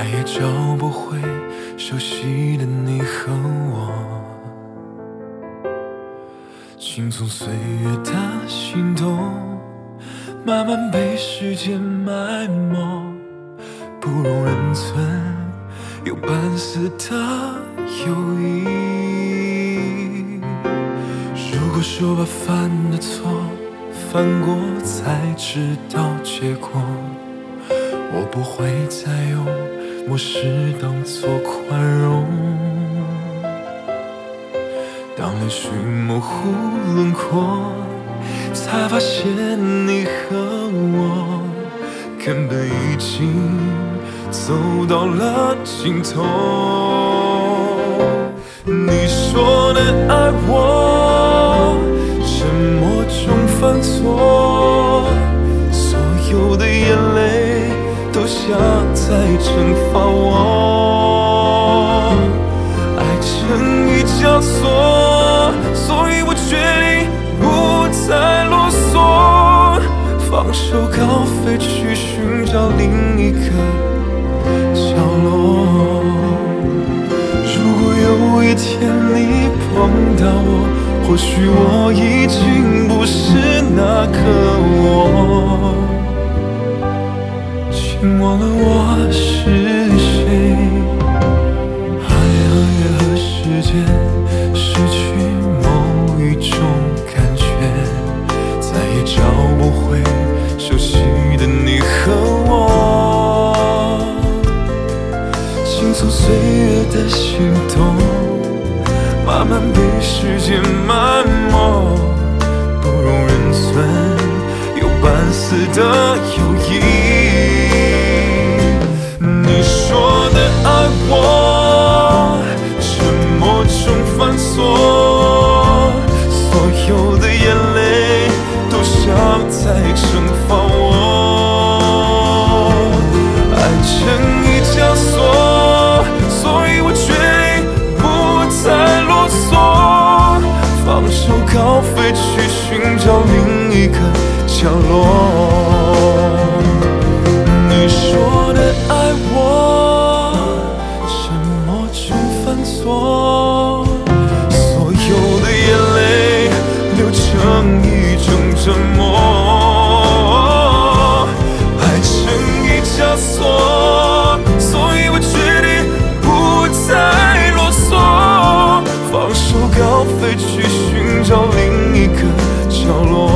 也找不回熟悉的你和我。请从岁月的心动慢慢被时间埋没，不容人存有半丝的友谊。如果说把犯的错犯过才知道结果，我不会再用漠视当作宽容。当泪水模糊轮廓，才发现你和我根本已经走到了尽头。你说的爱我，沉默中犯错，所有的眼泪都像在惩罚我。爱成一枷锁，所以我决定不再啰嗦，放手高飞去寻找另一个角落。如果有一天你碰到我，或许我已经不是那个我，请忘了我是谁。行业和时间失去某一种感觉，再也找不回熟悉的你和我。请从岁月的心动慢慢被时间埋没，不容人存有半丝的友谊。你说的爱我，沉默中犯错，所有的眼泪都像在惩罚我。爱成一枷锁，所以我决定不再啰嗦，放手高飞去寻找另一个角落。你说的爱我，沉默中犯错，所有的眼泪流成一种折磨。爱成一枷锁，所以我决定不再啰嗦，放手高飞去寻找另一个角落。